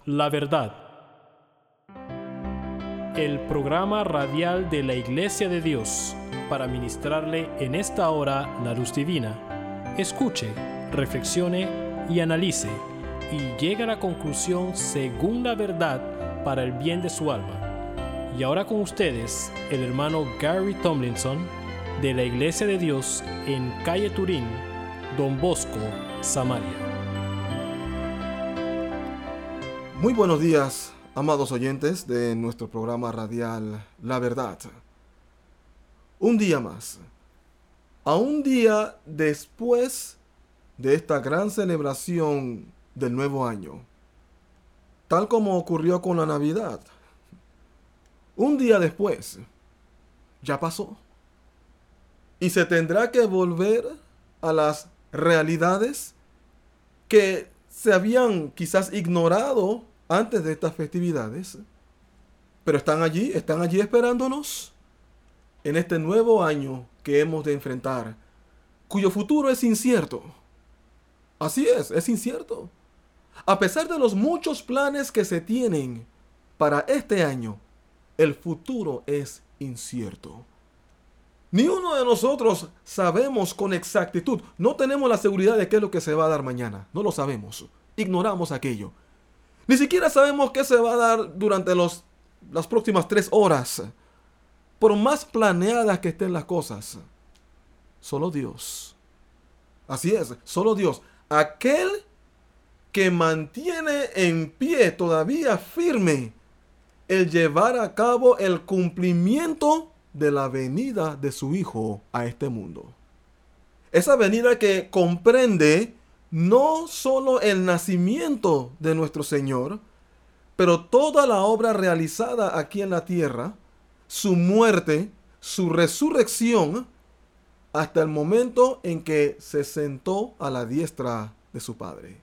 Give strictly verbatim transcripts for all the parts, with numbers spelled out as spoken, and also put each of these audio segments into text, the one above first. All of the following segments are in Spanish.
la verdad. El programa radial de la Iglesia de Dios para ministrarle en esta hora la luz divina. Escuche, reflexione y analice y llegue a la conclusión según la verdad para el bien de su alma. Y ahora con ustedes, el hermano Gary Tomlinson de la Iglesia de Dios en calle Turín, Don Bosco, Samaria. Muy buenos días, amados oyentes de nuestro programa radial La Verdad. Un día más, a un día después de esta gran celebración del nuevo año, tal como ocurrió con la Navidad. Un día después, ya pasó. Y se tendrá que volver a las realidades que se habían quizás ignorado antes de estas festividades, pero están allí, están allí esperándonos en este nuevo año que hemos de enfrentar, cuyo futuro es incierto. Así es, es incierto. A pesar de los muchos planes que se tienen para este año, el futuro es incierto. Ni uno de nosotros sabemos con exactitud. No tenemos la seguridad de qué es lo que se va a dar mañana. No lo sabemos. Ignoramos aquello. Ni siquiera sabemos qué se va a dar durante los, las próximas tres horas. Por más planeadas que estén las cosas, solo Dios. Así es, solo Dios. Aquel que mantiene en pie todavía firme el llevar a cabo el cumplimiento de la venida de su Hijo a este mundo. Esa venida que comprende no solo el nacimiento de nuestro Señor, pero toda la obra realizada aquí en la tierra, su muerte, su resurrección, hasta el momento en que se sentó a la diestra de su Padre.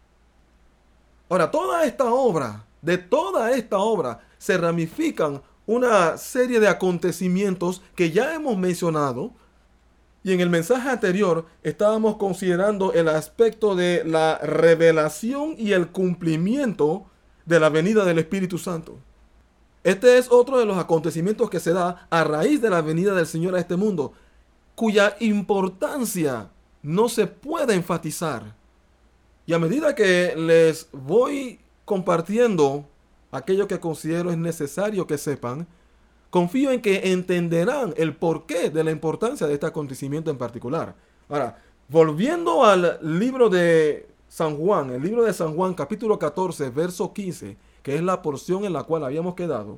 Ahora, toda esta obra, de toda esta obra, se ramifican una serie de acontecimientos que ya hemos mencionado. Y en el mensaje anterior estábamos considerando el aspecto de la revelación y el cumplimiento de la venida del Espíritu Santo. Este es otro de los acontecimientos que se da a raíz de la venida del Señor a este mundo, cuya importancia no se puede enfatizar. Y a medida que les voy compartiendo aquello que considero es necesario que sepan, confío en que entenderán el porqué de la importancia de este acontecimiento en particular. Ahora, volviendo al libro de San Juan, el libro de San Juan, capítulo catorce, verso quince, que es la porción en la cual habíamos quedado,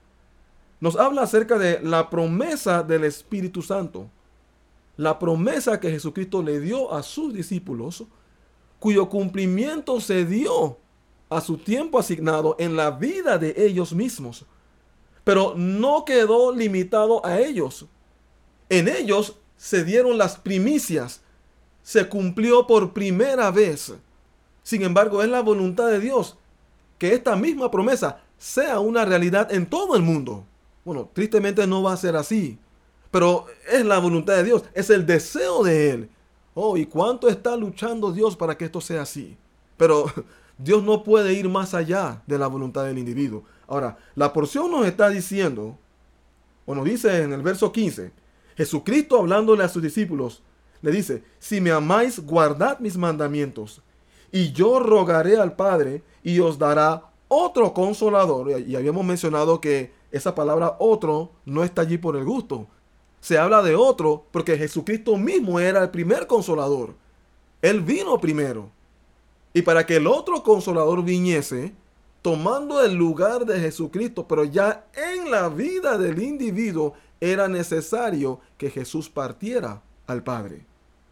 nos habla acerca de la promesa del Espíritu Santo, la promesa que Jesucristo le dio a sus discípulos, cuyo cumplimiento se dio a su tiempo asignado en la vida de ellos mismos. Pero no quedó limitado a ellos. En ellos se dieron las primicias. Se cumplió por primera vez. Sin embargo, es la voluntad de Dios que esta misma promesa sea una realidad en todo el mundo. Bueno, tristemente no va a ser así, pero es la voluntad de Dios, es el deseo de Él. Oh, ¿y cuánto está luchando Dios para que esto sea así? Pero Dios no puede ir más allá de la voluntad del individuo. Ahora, la porción nos está diciendo, o nos dice en el verso quince, Jesucristo hablándole a sus discípulos, le dice, si me amáis, guardad mis mandamientos, y yo rogaré al Padre, y os dará otro consolador. Y habíamos mencionado que esa palabra otro no está allí por el gusto. Se habla de otro porque Jesucristo mismo era el primer consolador. Él vino primero. Y para que el otro consolador viniese, tomando el lugar de Jesucristo, pero ya en la vida del individuo, era necesario que Jesús partiera al Padre.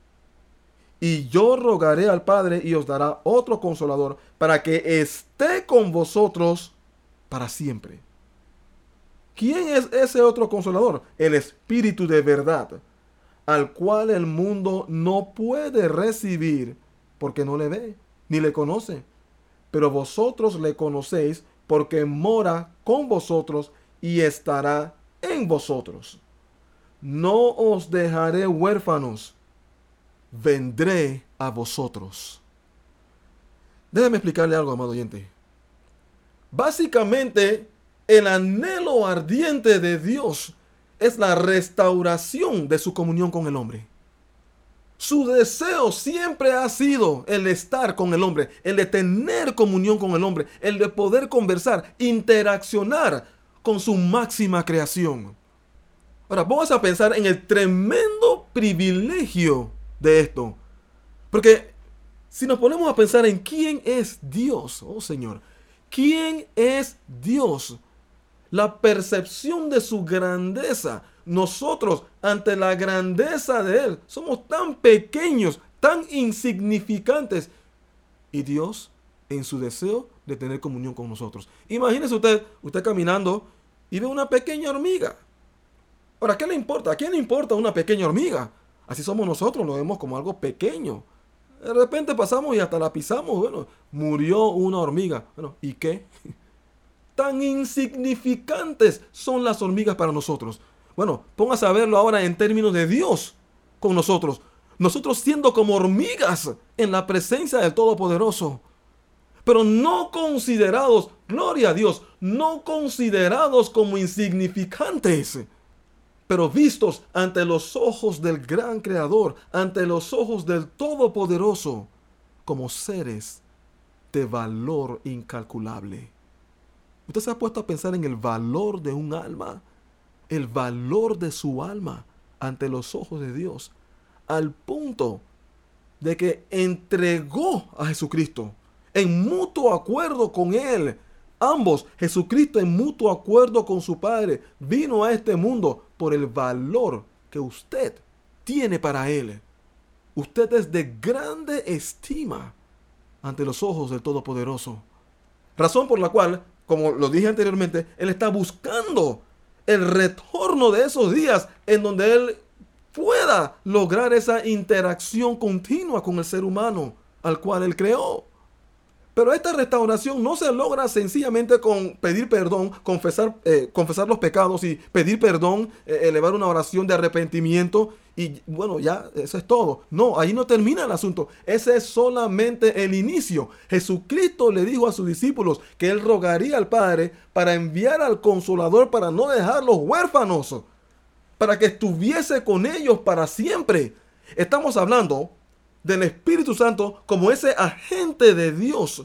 Y yo rogaré al Padre y os dará otro consolador para que esté con vosotros para siempre. ¿Quién es ese otro consolador? El Espíritu de verdad, al cual el mundo no puede recibir porque no le ve ni le conoce. Pero vosotros le conocéis porque mora con vosotros y estará en vosotros. No os dejaré huérfanos, vendré a vosotros. Déjame explicarle algo, amado oyente. Básicamente, el anhelo ardiente de Dios es la restauración de su comunión con el hombre. Su deseo siempre ha sido el estar con el hombre, el de tener comunión con el hombre, el de poder conversar, interaccionar con su máxima creación. Ahora, vamos a pensar en el tremendo privilegio de esto. Porque si nos ponemos a pensar en quién es Dios, oh Señor, ¿quién es Dios? La percepción de su grandeza. Nosotros, ante la grandeza de Él, somos tan pequeños, tan insignificantes. Y Dios, en su deseo de tener comunión con nosotros. Imagínese usted, usted caminando y ve una pequeña hormiga. Ahora, ¿qué le importa? ¿A quién le importa una pequeña hormiga? Así somos nosotros, lo vemos como algo pequeño. De repente pasamos y hasta la pisamos. Bueno, murió una hormiga. Bueno, ¿y qué? Tan insignificantes son las hormigas para nosotros. Bueno, póngase a verlo ahora en términos de Dios con nosotros. Nosotros siendo como hormigas en la presencia del Todopoderoso. Pero no considerados, gloria a Dios, no considerados como insignificantes, pero vistos ante los ojos del gran Creador, ante los ojos del Todopoderoso, como seres de valor incalculable. ¿Usted se ha puesto a pensar en el valor de un alma? El valor de su alma ante los ojos de Dios, al punto de que entregó a Jesucristo en mutuo acuerdo con Él. Ambos, Jesucristo en mutuo acuerdo con su Padre, vino a este mundo por el valor que usted tiene para Él. Usted es de grande estima ante los ojos del Todopoderoso. Razón por la cual, como lo dije anteriormente, Él está buscando el retorno de esos días en donde Él pueda lograr esa interacción continua con el ser humano al cual Él creó. Pero esta restauración no se logra sencillamente con pedir perdón, confesar, eh, confesar los pecados y pedir perdón, eh, elevar una oración de arrepentimiento y bueno, ya eso es todo. No, ahí no termina el asunto. Ese es solamente el inicio. Jesucristo le dijo a sus discípulos que Él rogaría al Padre para enviar al Consolador para no dejarlos huérfanos, para que estuviese con ellos para siempre. Estamos hablando del Espíritu Santo como ese agente de Dios,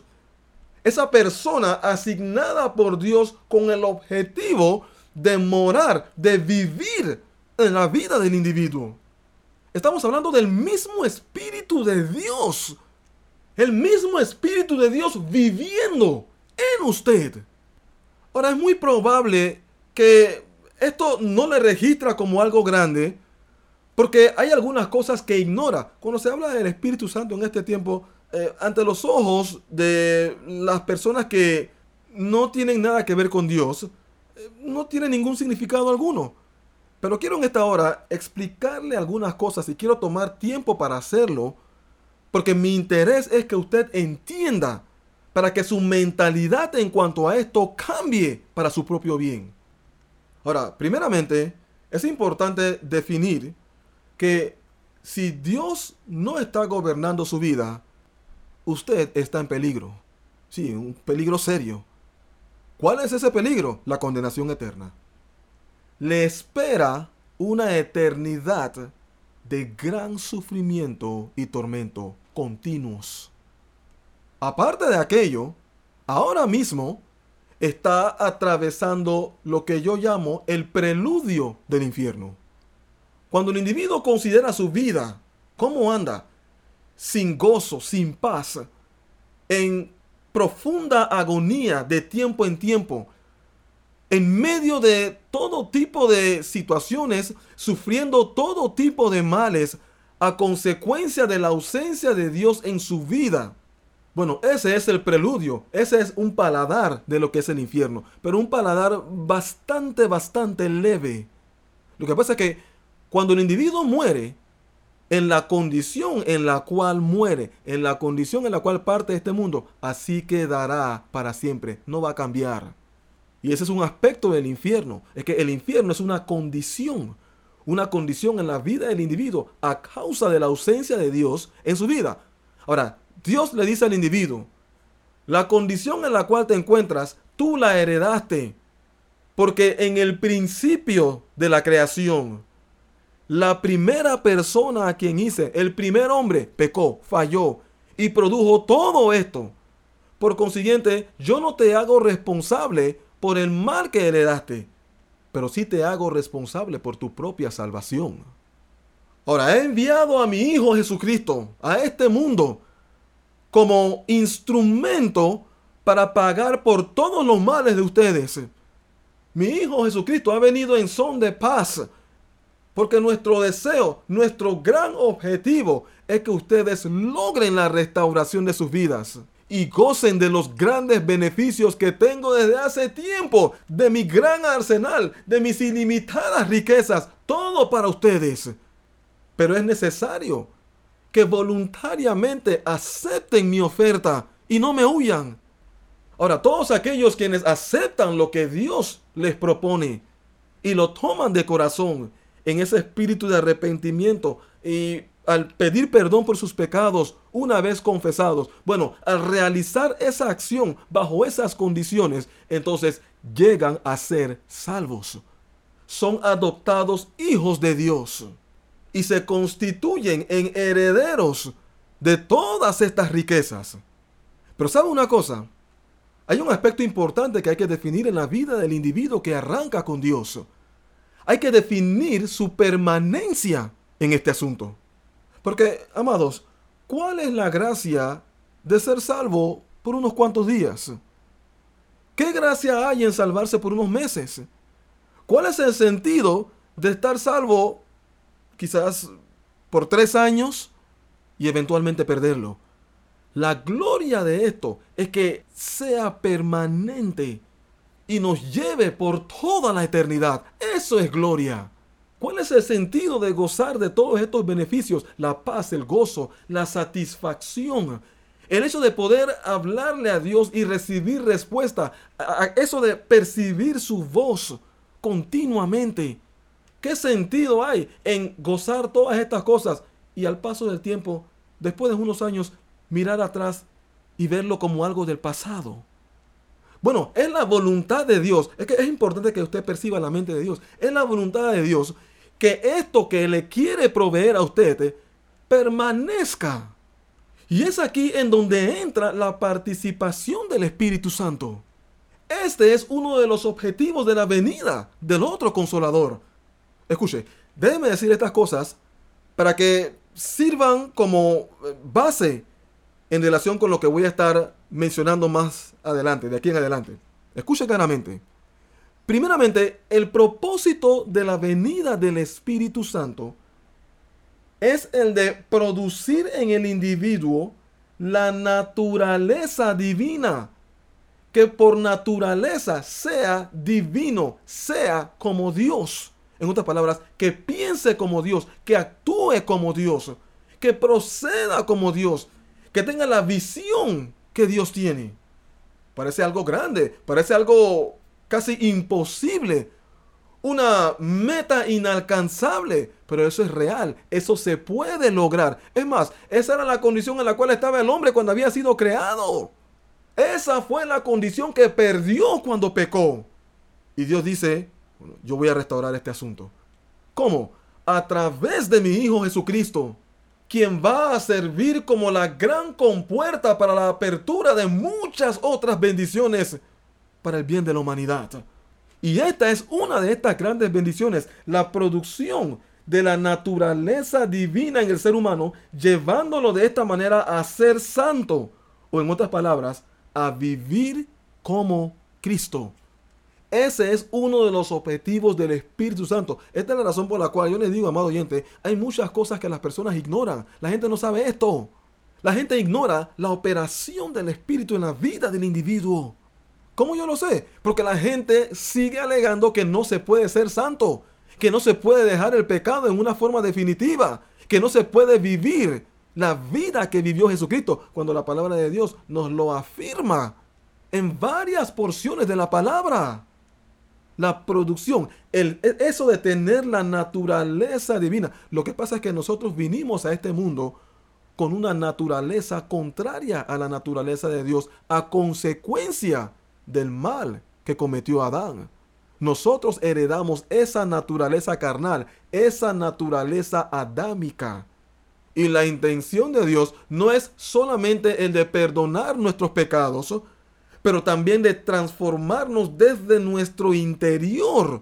esa persona asignada por Dios con el objetivo de morar, de vivir en la vida del individuo. Estamos hablando del mismo Espíritu de Dios, el mismo Espíritu de Dios viviendo en usted. Ahora, es muy probable que esto no le registra como algo grande, porque hay algunas cosas que ignora. Cuando se habla del Espíritu Santo en este tiempo, eh, ante los ojos de las personas que no tienen nada que ver con Dios, eh, no tiene ningún significado alguno. Pero quiero en esta hora explicarle algunas cosas y quiero tomar tiempo para hacerlo, porque mi interés es que usted entienda, para que su mentalidad en cuanto a esto cambie para su propio bien. Ahora, primeramente, es importante definir que si Dios no está gobernando su vida, usted está en peligro. Sí, un peligro serio. ¿Cuál es ese peligro? La condenación eterna. Le espera una eternidad de gran sufrimiento y tormento continuos. Aparte de aquello, ahora mismo está atravesando lo que yo llamo el preludio del infierno. Cuando el individuo considera su vida, ¿cómo anda? Sin gozo, sin paz, en profunda agonía de tiempo en tiempo, en medio de todo tipo de situaciones, sufriendo todo tipo de males a consecuencia de la ausencia de Dios en su vida. Bueno, ese es el preludio, ese es un paladar de lo que es el infierno, pero un paladar bastante, bastante leve. Lo que pasa es que cuando el individuo muere, en la condición en la cual muere, en la condición en la cual parte de este mundo, así quedará para siempre, no va a cambiar. Y ese es un aspecto del infierno, es que el infierno es una condición, una condición en la vida del individuo a causa de la ausencia de Dios en su vida. Ahora, Dios le dice al individuo, la condición en la cual te encuentras tú la heredaste. Porque en el principio de la creación, la primera persona a quien hice, el primer hombre, pecó, falló y produjo todo esto. Por consiguiente, yo no te hago responsable por el mal que heredaste, pero sí te hago responsable por tu propia salvación. Ahora, he enviado a mi Hijo Jesucristo a este mundo como instrumento para pagar por todos los males de ustedes. Mi Hijo Jesucristo ha venido en son de paz, porque nuestro deseo, nuestro gran objetivo es que ustedes logren la restauración de sus vidas y gocen de los grandes beneficios que tengo desde hace tiempo, de mi gran arsenal, de mis ilimitadas riquezas, todo para ustedes. Pero es necesario que voluntariamente acepten mi oferta y no me huyan. Ahora, todos aquellos quienes aceptan lo que Dios les propone y lo toman de corazón en ese espíritu de arrepentimiento y al pedir perdón por sus pecados una vez confesados, bueno, al realizar esa acción bajo esas condiciones, entonces llegan a ser salvos. Son adoptados hijos de Dios y se constituyen en herederos de todas estas riquezas. Pero ¿sabe una cosa? Hay un aspecto importante que hay que definir en la vida del individuo que arranca con Dios. Hay que definir su permanencia en este asunto. Porque, amados, ¿cuál es la gracia de ser salvo por unos cuantos días? ¿Qué gracia hay en salvarse por unos meses? ¿Cuál es el sentido de estar salvo quizás por tres años y eventualmente perderlo? La gloria de esto es que sea permanente y nos lleve por toda la eternidad. Eso es gloria. ¿Cuál es el sentido de gozar de todos estos beneficios? La paz, el gozo, la satisfacción. El hecho de poder hablarle a Dios y recibir respuesta. Eso de percibir su voz continuamente. ¿Qué sentido hay en gozar todas estas cosas y al paso del tiempo, después de unos años, mirar atrás y verlo como algo del pasado? Bueno, es la voluntad de Dios. Es que es importante que usted perciba la mente de Dios. Es la voluntad de Dios que esto que le quiere proveer a usted permanezca. Y es aquí en donde entra la participación del Espíritu Santo. Este es uno de los objetivos de la venida del otro Consolador. Escuche, déjeme decir estas cosas para que sirvan como base en relación con lo que voy a estar mencionando más adelante, de aquí en adelante. Escuche claramente. Primeramente, el propósito de la venida del Espíritu Santo es el de producir en el individuo la naturaleza divina, que por naturaleza sea divino, sea como Dios. En otras palabras, que piense como Dios, que actúe como Dios, que proceda como Dios, que tenga la visión que Dios tiene. Parece algo grande, parece algo casi imposible, una meta inalcanzable, pero eso es real, eso se puede lograr. Es más, esa era la condición en la cual estaba el hombre cuando había sido creado. Esa fue la condición que perdió cuando pecó. Y Dios dice, bueno, yo voy a restaurar este asunto. ¿Cómo? A través de mi Hijo Jesucristo, quien va a servir como la gran compuerta para la apertura de muchas otras bendiciones para el bien de la humanidad. Y esta es una de estas grandes bendiciones, la producción de la naturaleza divina en el ser humano, llevándolo de esta manera a ser santo, o en otras palabras, a vivir como Cristo. Ese es uno de los objetivos del Espíritu Santo. Esta es la razón por la cual yo les digo, amado oyente, hay muchas cosas que las personas ignoran. La gente no sabe esto. La gente ignora la operación del Espíritu en la vida del individuo. ¿Cómo yo lo sé? Porque la gente sigue alegando que no se puede ser santo, que no se puede dejar el pecado en una forma definitiva, que no se puede vivir la vida que vivió Jesucristo, cuando la palabra de Dios nos lo afirma en varias porciones de la palabra. La producción, el, eso de tener la naturaleza divina. Lo que pasa es que nosotros vinimos a este mundo con una naturaleza contraria a la naturaleza de Dios, a consecuencia del mal que cometió Adán. Nosotros heredamos esa naturaleza carnal, esa naturaleza adámica. Y la intención de Dios no es solamente el de perdonar nuestros pecados, pero también de transformarnos desde nuestro interior,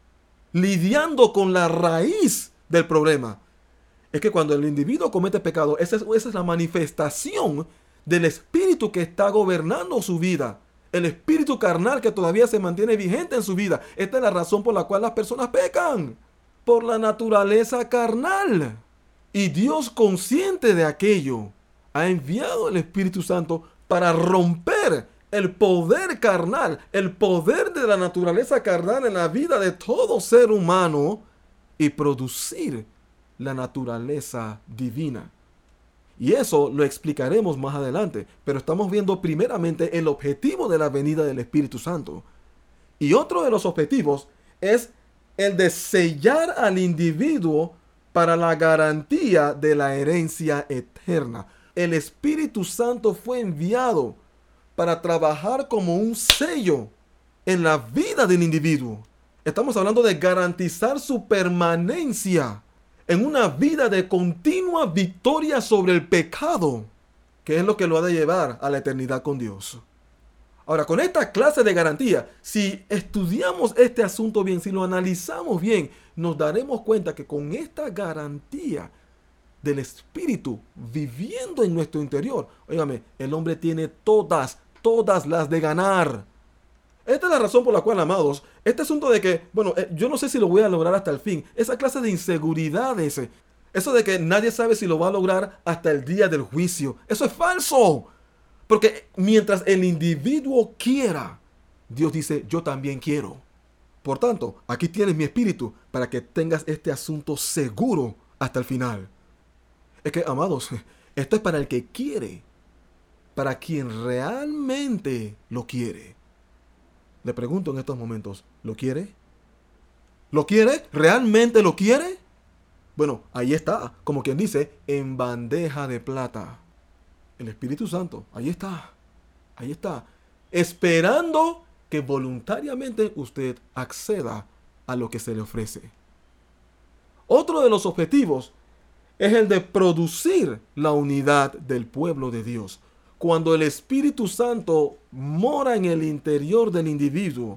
lidiando con la raíz del problema. Es que cuando el individuo comete pecado, esa es, esa es la manifestación del espíritu que está gobernando su vida. El espíritu carnal que todavía se mantiene vigente en su vida. Esta es la razón por la cual las personas pecan. Por la naturaleza carnal. Y Dios, consciente de aquello, ha enviado el Espíritu Santo para romper el poder carnal, el poder de la naturaleza carnal en la vida de todo ser humano y producir la naturaleza divina. Y eso lo explicaremos más adelante, pero estamos viendo primeramente el objetivo de la venida del Espíritu Santo. Y otro de los objetivos es el de sellar al individuo para la garantía de la herencia eterna. El Espíritu Santo fue enviado para trabajar como un sello en la vida del individuo. Estamos hablando de garantizar su permanencia en una vida de continua victoria sobre el pecado, que es lo que lo ha de llevar a la eternidad con Dios. Ahora, con esta clase de garantía, si estudiamos este asunto bien, si lo analizamos bien, nos daremos cuenta que con esta garantía del Espíritu viviendo en nuestro interior, óigame, el hombre tiene todas, todas las de ganar. Esta es la razón por la cual, amados, este asunto de que, bueno, eh, yo no sé si lo voy a lograr hasta el fin, esa clase de inseguridades, eso de que nadie sabe si lo va a lograr hasta el día del juicio, eso es falso. Porque mientras el individuo quiera, Dios dice, yo también quiero. Por tanto, aquí tienes mi espíritu para que tengas este asunto seguro hasta el final. Es que, amados, esto es para el que quiere, para quien realmente lo quiere. Le pregunto en estos momentos, ¿lo quiere? ¿Lo quiere? ¿Realmente lo quiere? Bueno, ahí está, como quien dice, en bandeja de plata. El Espíritu Santo, ahí está, ahí está, esperando que voluntariamente usted acceda a lo que se le ofrece. Otro de los objetivos es el de producir la unidad del pueblo de Dios. Cuando el Espíritu Santo mora en el interior del individuo,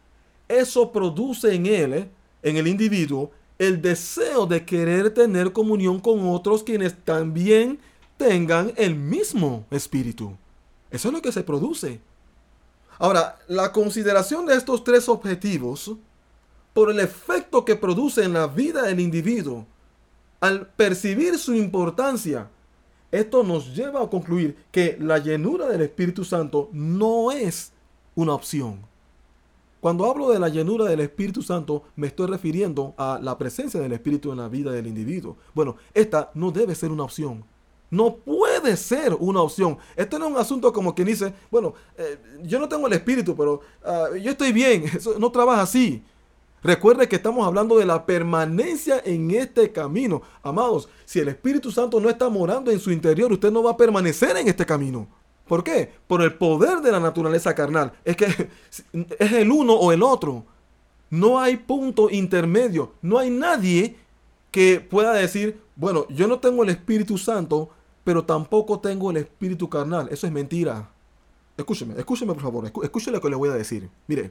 eso produce en él, en el individuo, el deseo de querer tener comunión con otros quienes también tengan el mismo espíritu. Eso es lo que se produce. Ahora, la consideración de estos tres objetivos, por el efecto que produce en la vida del individuo, al percibir su importancia, esto nos lleva a concluir que la llenura del Espíritu Santo no es una opción. Cuando hablo de la llenura del Espíritu Santo, me estoy refiriendo a la presencia del Espíritu en la vida del individuo. Bueno, esta no debe ser una opción. No puede ser una opción. Esto no es un asunto como quien dice, bueno, eh, yo no tengo el Espíritu, pero uh, yo estoy bien. Eso no trabaja así. Recuerde que estamos hablando de la permanencia en este camino. Amados, si el Espíritu Santo no está morando en su interior, usted no va a permanecer en este camino. ¿Por qué? Por el poder de la naturaleza carnal. Es que es el uno o el otro. No hay punto intermedio. No hay nadie que pueda decir, bueno, yo no tengo el Espíritu Santo, pero tampoco tengo el espíritu carnal. Eso es mentira. Escúcheme, escúcheme por favor, escúcheme lo que le voy a decir. Mire,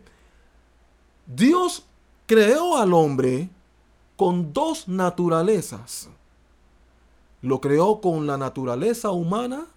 Dios creó al hombre con dos naturalezas. Lo creó con la naturaleza humana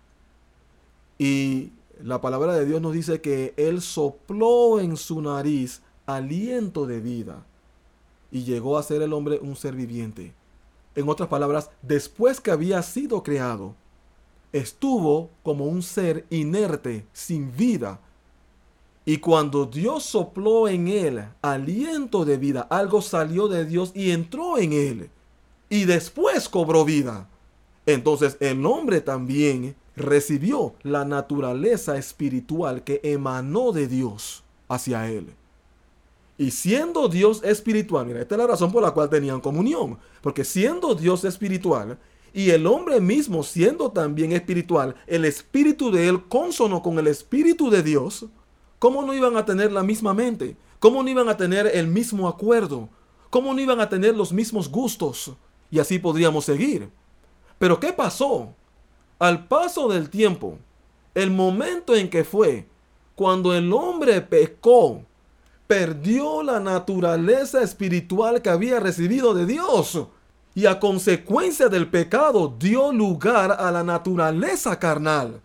y la palabra de Dios nos dice que Él sopló en su nariz aliento de vida y llegó a ser el hombre un ser viviente. En otras palabras, después que había sido creado, estuvo como un ser inerte, sin vida. Y cuando Dios sopló en él aliento de vida, algo salió de Dios y entró en él. Y después cobró vida. Entonces el hombre también recibió la naturaleza espiritual que emanó de Dios hacia él. Y siendo Dios espiritual, mira, esta es la razón por la cual tenían comunión. Porque siendo Dios espiritual, y el hombre mismo siendo también espiritual, el espíritu de él consono con el espíritu de Dios, ¿Cómo no iban a tener la misma mente? ¿Cómo no iban a tener el mismo acuerdo? ¿Cómo no iban a tener los mismos gustos? Y así podríamos seguir. Pero ¿qué pasó? Al paso del tiempo, el momento en que fue cuando el hombre pecó, perdió la naturaleza espiritual que había recibido de Dios. Y a consecuencia del pecado dio lugar a la naturaleza carnal.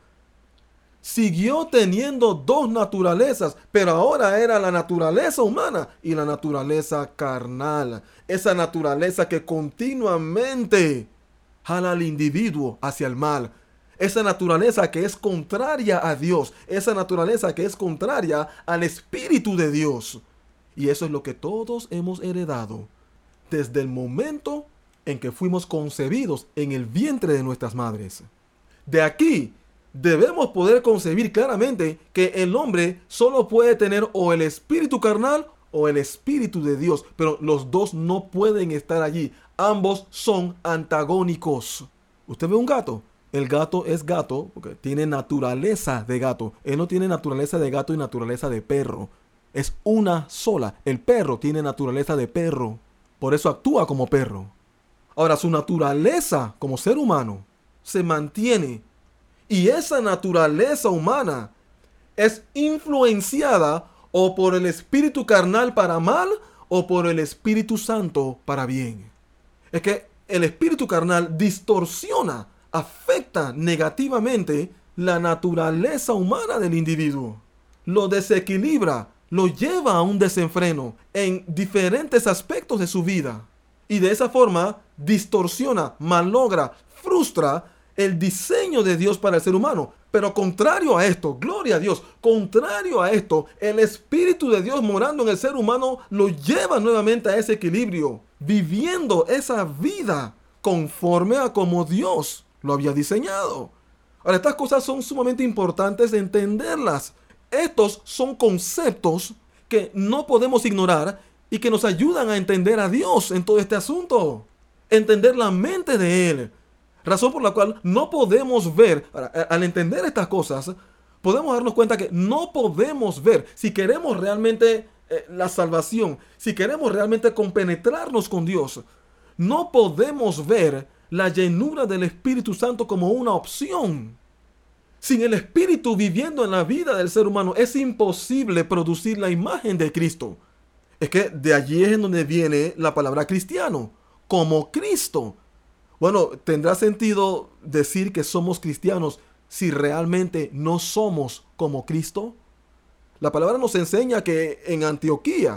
Siguió teniendo dos naturalezas, pero ahora era la naturaleza humana y la naturaleza carnal. Esa naturaleza que continuamente jala al individuo hacia el mal. Esa naturaleza que es contraria a Dios. Esa naturaleza que es contraria al Espíritu de Dios. Y eso es lo que todos hemos heredado desde el momento en que fuimos concebidos en el vientre de nuestras madres. De aquí debemos poder concebir claramente que el hombre solo puede tener o el espíritu carnal o el espíritu de Dios, pero los dos no pueden estar allí. Ambos son antagónicos. ¿Usted ve un gato? El gato es gato porque tiene naturaleza de gato. Él no tiene naturaleza de gato y naturaleza de perro. Es una sola. El perro tiene naturaleza de perro. Por eso actúa como perro. Ahora, su naturaleza como ser humano se mantiene. Y esa naturaleza humana es influenciada o por el espíritu carnal para mal o por el Espíritu Santo para bien. Es que el espíritu carnal distorsiona, afecta negativamente la naturaleza humana del individuo. Lo desequilibra, lo lleva a un desenfreno en diferentes aspectos de su vida. Y de esa forma distorsiona, malogra, frustra el diseño de Dios para el ser humano. Pero contrario a esto, gloria a Dios, contrario a esto, el Espíritu de Dios morando en el ser humano lo lleva nuevamente a ese equilibrio, viviendo esa vida conforme a como Dios lo había diseñado. Ahora, estas cosas son sumamente importantes de entenderlas. Estos son conceptos que no podemos ignorar y que nos ayudan a entender a Dios en todo este asunto. Entender la mente de Él. Razón por la cual no podemos ver, al entender estas cosas, podemos darnos cuenta que no podemos ver, si queremos realmente eh, la salvación, si queremos realmente compenetrarnos con Dios, no podemos ver la llenura del Espíritu Santo como una opción. Sin el Espíritu viviendo en la vida del ser humano, es imposible producir la imagen de Cristo. Es que de allí es en donde viene la palabra cristiano, como Cristo. Bueno, ¿tendrá sentido decir que somos cristianos si realmente no somos como Cristo? La palabra nos enseña que en Antioquía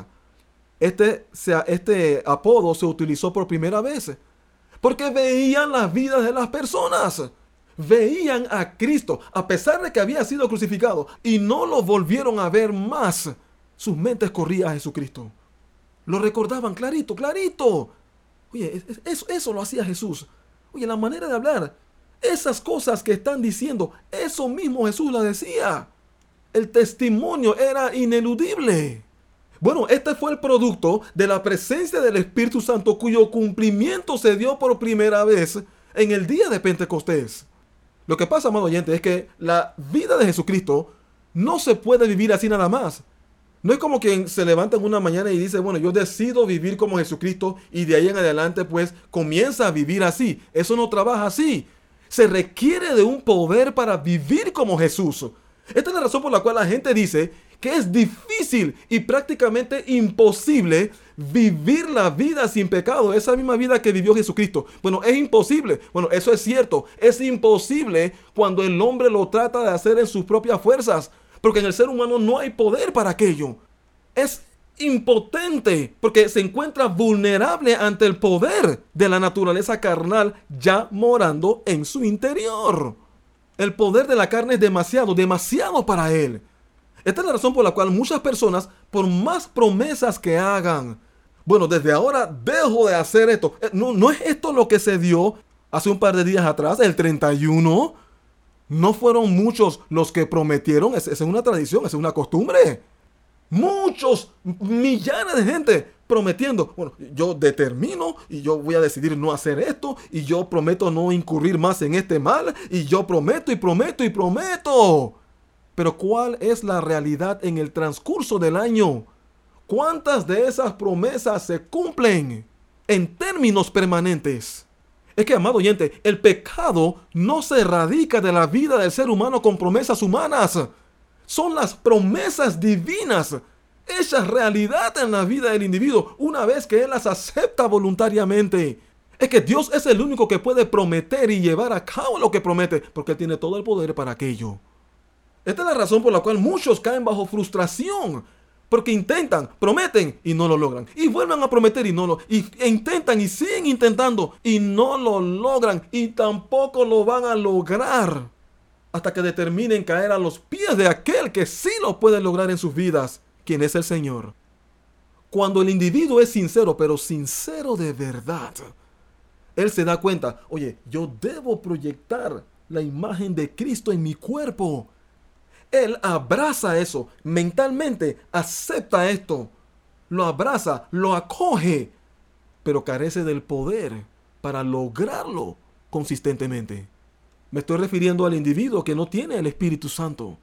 este, este apodo se utilizó por primera vez porque veían las vidas de las personas. Veían a Cristo, a pesar de que había sido crucificado, y no lo volvieron a ver más. Sus mentes corrían a Jesucristo. Lo recordaban clarito, clarito. Oye, eso, eso lo hacía Jesús. Oye, la manera de hablar, esas cosas que están diciendo, eso mismo Jesús las decía. El testimonio era ineludible. Bueno, este fue el producto de la presencia del Espíritu Santo, cuyo cumplimiento se dio por primera vez en el día de Pentecostés. Lo que pasa, amado oyente, es que la vida de Jesucristo no se puede vivir así nada más. No es como quien se levanta en una mañana y dice, bueno, yo decido vivir como Jesucristo y de ahí en adelante pues comienza a vivir así. Eso no trabaja así. Se requiere de un poder para vivir como Jesús. Esta es la razón por la cual la gente dice que es difícil y prácticamente imposible vivir la vida sin pecado, esa misma vida que vivió Jesucristo. Bueno, es imposible. Bueno, eso es cierto. Es imposible cuando el hombre lo trata de hacer en sus propias fuerzas, porque en el ser humano no hay poder para aquello. Es impotente porque se encuentra vulnerable ante el poder de la naturaleza carnal ya morando en su interior. El poder de la carne es demasiado, demasiado para él. Esta es la razón por la cual muchas personas, por más promesas que hagan, bueno, desde ahora dejo de hacer esto. No, no es esto lo que se dio hace un par de días atrás, el treinta y uno. No fueron muchos los que prometieron. Esa es una tradición, esa es una costumbre. Muchos, millares de gente prometiendo. Bueno, yo determino y yo voy a decidir no hacer esto. Y yo prometo no incurrir más en este mal. Y yo prometo y prometo y prometo. Pero ¿cuál es la realidad en el transcurso del año? ¿Cuántas de esas promesas se cumplen en términos permanentes? Es que, amado oyente, el pecado no se erradica de la vida del ser humano con promesas humanas. Son las promesas divinas hechas realidad en la vida del individuo una vez que él las acepta voluntariamente. Es que Dios es el único que puede prometer y llevar a cabo lo que promete, porque Él tiene todo el poder para aquello. Esta es la razón por la cual muchos caen bajo frustración, porque intentan, prometen y no lo logran, y vuelven a prometer y no lo, y e intentan y siguen intentando y no lo logran, y tampoco lo van a lograr hasta que determinen caer a los pies de aquel que sí lo puede lograr en sus vidas, quien es el Señor. Cuando el individuo es sincero, pero sincero de verdad, él se da cuenta, oye, yo debo proyectar la imagen de Cristo en mi cuerpo. Él abraza eso, mentalmente acepta esto, lo abraza, lo acoge, pero carece del poder para lograrlo consistentemente. Me estoy refiriendo al individuo que no tiene el Espíritu Santo,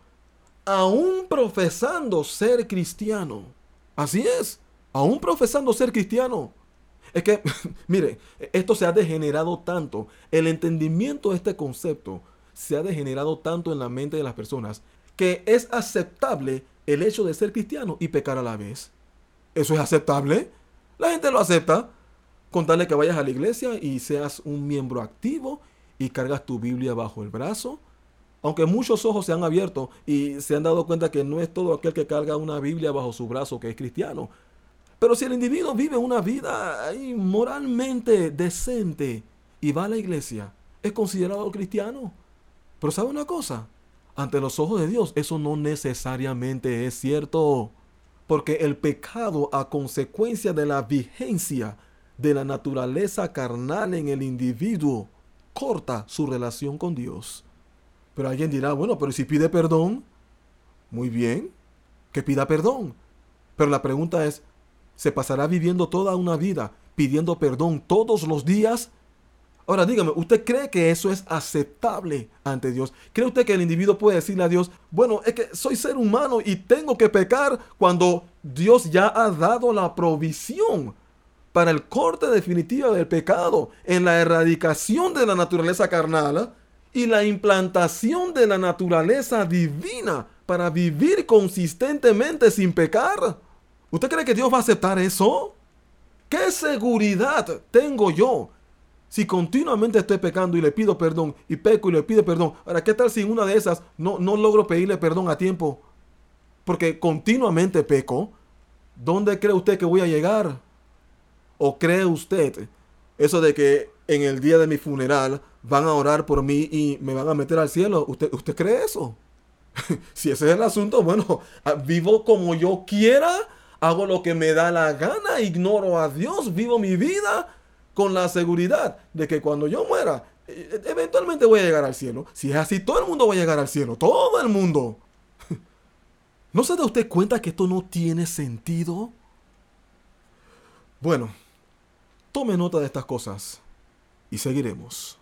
aún profesando ser cristiano. Así es, aún profesando ser cristiano. Es que, mire, esto se ha degenerado tanto, el entendimiento de este concepto se ha degenerado tanto en la mente de las personas que es aceptable el hecho de ser cristiano y pecar a la vez. ¿Eso es aceptable? La gente lo acepta. Con tal de que vayas a la iglesia y seas un miembro activo y cargas tu Biblia bajo el brazo. Aunque muchos ojos se han abierto y se han dado cuenta que no es todo aquel que carga una Biblia bajo su brazo que es cristiano. Pero si el individuo vive una vida moralmente decente y va a la iglesia, es considerado cristiano. Pero ¿sabe una cosa? Ante los ojos de Dios, eso no necesariamente es cierto. Porque el pecado, a consecuencia de la vigencia de la naturaleza carnal en el individuo, corta su relación con Dios. Pero alguien dirá, bueno, pero si pide perdón, muy bien, que pida perdón. Pero la pregunta es, ¿se pasará viviendo toda una vida pidiendo perdón todos los días? Ahora dígame, ¿usted cree que eso es aceptable ante Dios? ¿Cree usted que el individuo puede decirle a Dios, bueno, es que soy ser humano y tengo que pecar, cuando Dios ya ha dado la provisión para el corte definitivo del pecado, en la erradicación de la naturaleza carnal y la implantación de la naturaleza divina para vivir consistentemente sin pecar? ¿Usted cree que Dios va a aceptar eso? ¿Qué seguridad tengo yo si continuamente estoy pecando y le pido perdón, y peco y le pido perdón? Ahora, ¿qué tal si en una de esas no, no logro pedirle perdón a tiempo? Porque continuamente peco. ¿Dónde cree usted que voy a llegar? ¿O cree usted eso de que en el día de mi funeral van a orar por mí y me van a meter al cielo? ¿Usted, usted cree eso? Si ese es el asunto, bueno, vivo como yo quiera, hago lo que me da la gana, ignoro a Dios, vivo mi vida con la seguridad de que cuando yo muera, eventualmente voy a llegar al cielo. Si es así, todo el mundo va a llegar al cielo. Todo el mundo. ¿No se da usted cuenta que esto no tiene sentido? Bueno, tome nota de estas cosas y seguiremos.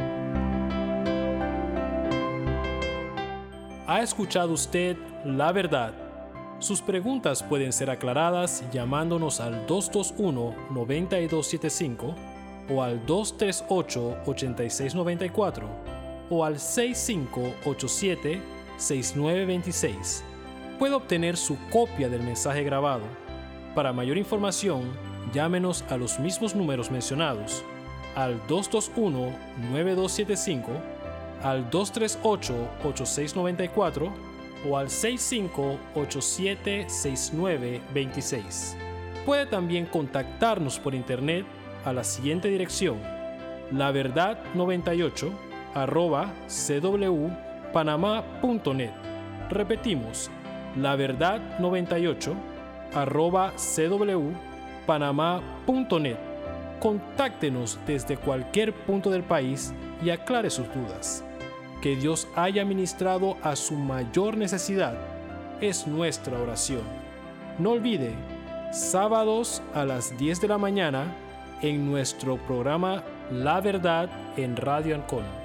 ¿Ha escuchado usted la verdad? Sus preguntas pueden ser aclaradas llamándonos al dos dos uno, nueve dos siete cinco o al dos tres ocho, ocho seis nueve cuatro o al seis cinco ocho siete, seis nueve dos seis. Puede obtener su copia del mensaje grabado. Para mayor información, llámenos a los mismos números mencionados, al dos dos uno, nueve dos siete cinco, al dos tres ocho, ocho seis nueve cuatro o al seis cinco ocho siete, seis nueve dos seis. Puede también contactarnos por internet a la siguiente dirección: la verdad noventa y ocho arroba c w panamá punto net. Repetimos, la verdad noventa y ocho arroba c w panamá punto net. Contáctenos desde cualquier punto del país y aclare sus dudas. Que Dios haya ministrado a su mayor necesidad es nuestra oración. No olvide, sábados a las diez de la mañana en nuestro programa La Verdad en Radio Ancon.